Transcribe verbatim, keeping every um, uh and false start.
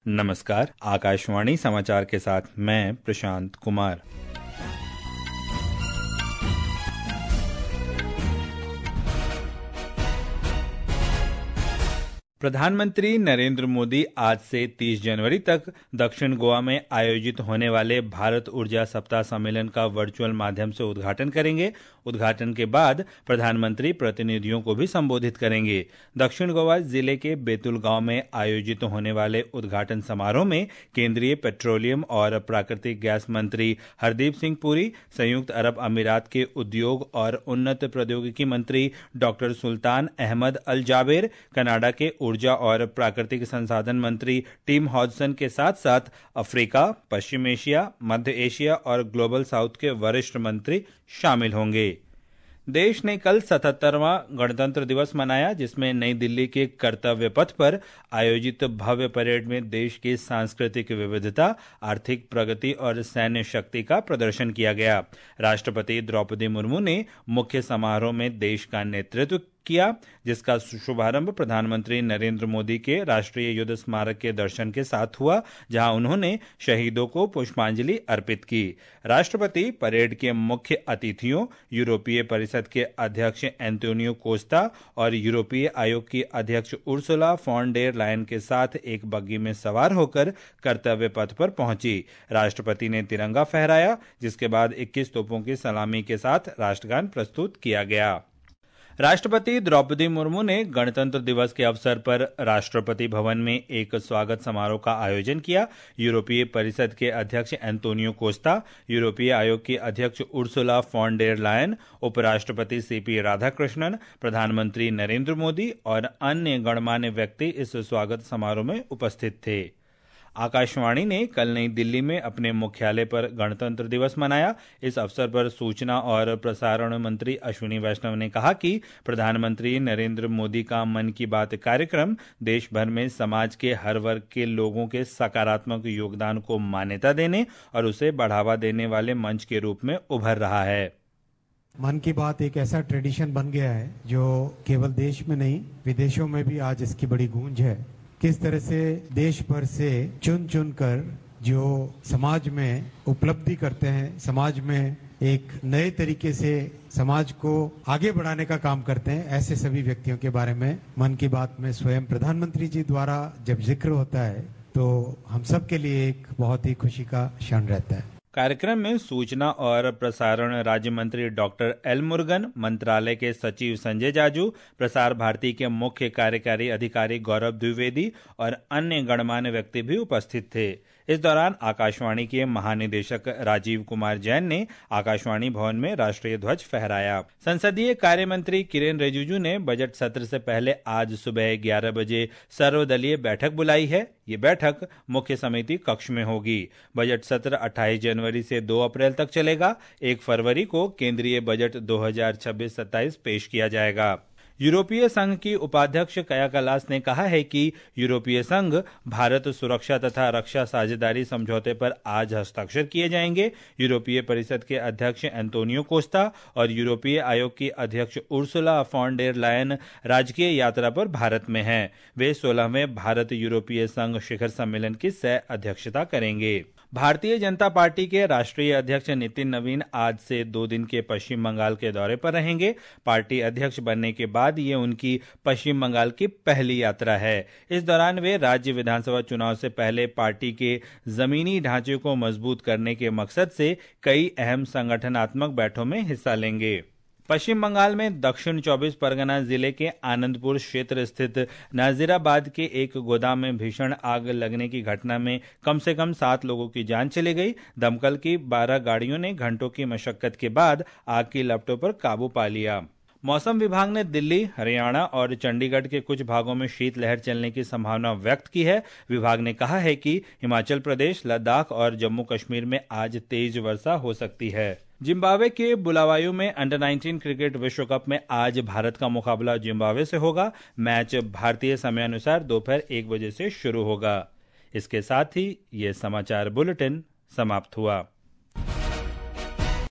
नमस्कार, आकाशवाणी समाचार के साथ मैं प्रशांत कुमार। प्रधानमंत्री नरेंद्र मोदी आज से तीस जनवरी तक दक्षिण गोवा में आयोजित होने वाले भारत ऊर्जा सप्ताह सम्मेलन का वर्चुअल माध्यम से उद्घाटन करेंगे। उद्घाटन के बाद प्रधानमंत्री प्रतिनिधियों को भी संबोधित करेंगे। दक्षिण गोवा जिले के बेतुल गांव में आयोजित होने वाले उद्घाटन समारोह में केंद्रीय पेट्रोलियम और प्राकृतिक गैस मंत्री हरदीप सिंह पुरी, संयुक्त अरब अमीरात के उद्योग और उन्नत प्रौद्योगिकी मंत्री doctor Sultan Ahmed Al Jaber, Canada के ऊर्जा और प्राकृतिक संसाधन मंत्री टिम हॉडसन के साथ साथ अफ्रीका, पश्चिम एशिया, मध्य एशिया और ग्लोबल साउथ के वरिष्ठ मंत्री शामिल होंगे। देश ने कल सतहत्तरवां गणतंत्र दिवस मनाया, जिसमें नई दिल्ली के कर्तव्य पथ पर आयोजित भव्य परेड में देश की सांस्कृतिक विविधता, आर्थिक प्रगति और सैन्य शक्ति का प्रदर्शन किया गया। राष्ट्रपति द्रौपदी मुर्मू ने मुख्य समारोह में देश का नेतृत्व किया, जिसका शुभारंभ प्रधानमंत्री नरेंद्र मोदी के राष्ट्रीय युद्ध स्मारक के दर्शन के साथ हुआ, जहां उन्होंने शहीदों को पुष्पांजलि अर्पित की। राष्ट्रपति परेड के मुख्य अतिथियों, यूरोपीय परिषद के अध्यक्ष एंटोनियो कोस्टा और यूरोपीय आयोग की अध्यक्ष उर्सुला फॉन डेर लायन के साथ एक बग्गी में सवार होकर कर्तव्य पथ पर पहुंची। राष्ट्रपति ने तिरंगा फहराया, जिसके बाद इक्कीस तोपों की सलामी के साथ राष्ट्रगान प्रस्तुत किया गया। राष्ट्रपति द्रौपदी मुर्मू ने गणतंत्र दिवस के अवसर पर राष्ट्रपति भवन में एक स्वागत समारोह का आयोजन किया। यूरोपीय परिषद के अध्यक्ष एंटोनियो कोस्टा, यूरोपीय आयोग की अध्यक्ष उर्सुला फॉन डेर लायन, उपराष्ट्रपति सीपी राधाकृष्णन, प्रधानमंत्री नरेंद्र मोदी और अन्य गणमान्य व्यक्ति इस स्वागत समारोह में उपस्थित थे। आकाशवाणी ने कल नई दिल्ली में अपने मुख्यालय पर गणतंत्र दिवस मनाया। इस अवसर पर सूचना और प्रसारण मंत्री अश्विनी वैष्णव ने कहा कि प्रधानमंत्री नरेंद्र मोदी का मन की बात कार्यक्रम देश भर में समाज के हर वर्ग के लोगों के सकारात्मक योगदान को मान्यता देने और उसे बढ़ावा देने वाले मंच के रूप में उभर रहा है। मन की बात एक ऐसा ट्रेडिशन बन गया है जो केवल देश में नहीं, विदेशों में भी आज इसकी बड़ी गूंज है। किस तरह से देश भर से चुन चुन कर जो समाज में उपलब्धि करते हैं, समाज में एक नए तरीके से समाज को आगे बढ़ाने का काम करते हैं, ऐसे सभी व्यक्तियों के बारे में मन की बात में स्वयं प्रधानमंत्री जी द्वारा जब जिक्र होता है तो हम सब के लिए एक बहुत ही खुशी का क्षण रहता है। कार्यक्रम में सूचना और प्रसारण राज्य मंत्री डॉक्टर एल मुरुगन, मंत्रालय के सचिव संजय जाजू, प्रसार भारती के मुख्य कार्यकारी अधिकारी गौरव द्विवेदी और अन्य गणमान्य व्यक्ति भी उपस्थित थे। इस दौरान आकाशवाणी के महानिदेशक राजीव कुमार जैन ने आकाशवाणी भवन में राष्ट्रीय ध्वज फहराया। संसदीय कार्य मंत्री किरेन रिजिजू ने बजट सत्र से पहले आज सुबह ग्यारह बजे सर्वदलीय बैठक बुलाई है। ये बैठक मुख्य समिति कक्ष में होगी। बजट सत्र अट्ठाईस जनवरी से दो अप्रैल तक चलेगा। एक फरवरी को केंद्रीय बजट दो हज़ार छब्बीस सत्ताईस पेश किया जाएगा। यूरोपीय संघ की उपाध्यक्ष काया कलास ने कहा है कि यूरोपीय संघ भारत सुरक्षा तथा रक्षा साझेदारी समझौते पर आज हस्ताक्षर किए जाएंगे। यूरोपीय परिषद के अध्यक्ष एंटोनियो कोस्टा और यूरोपीय आयोग की अध्यक्ष उर्सुला फॉन डेर लायन राजकीय यात्रा पर भारत में हैं। वे सोलहवें भारत यूरोपीय संघ शिखर सम्मेलन की सह अध्यक्षता करेंगे। भारतीय जनता पार्टी के राष्ट्रीय अध्यक्ष नितिन नवीन आज से दो दिन के पश्चिम बंगाल के दौरे पर रहेंगे। पार्टी अध्यक्ष बनने के बाद ये उनकी पश्चिम बंगाल की पहली यात्रा है। इस दौरान वे राज्य विधानसभा चुनाव से पहले पार्टी के जमीनी ढांचे को मजबूत करने के मकसद से कई अहम संगठनात्मक बैठकों में हिस्सा लेंगे। पश्चिम बंगाल में दक्षिण चौबीस परगना जिले के आनंदपुर क्षेत्र स्थित नाजिराबाद के एक गोदाम में भीषण आग लगने की घटना में कम से कम सात लोगों की जान चली गई। दमकल की बारह गाड़ियों ने घंटों की मशक्कत के बाद आग की लपटों पर काबू पा लिया। मौसम विभाग ने दिल्ली, हरियाणा और चंडीगढ़ के कुछ भागों में शीतलहर चलने की संभावना व्यक्त की है। विभाग ने कहा है कि हिमाचल प्रदेश, लद्दाख और जम्मू कश्मीर में आज तेज वर्षा हो सकती है। जिम्बाब्वे के बुलावायु में अंडर नाइनटीन क्रिकेट विश्व कप में आज भारत का मुकाबला जिम्बाब्वे से होगा। मैच भारतीय समयानुसार दोपहर एक बजे से शुरू होगा। इसके साथ ही ये समाचार बुलेटिन समाप्त हुआ।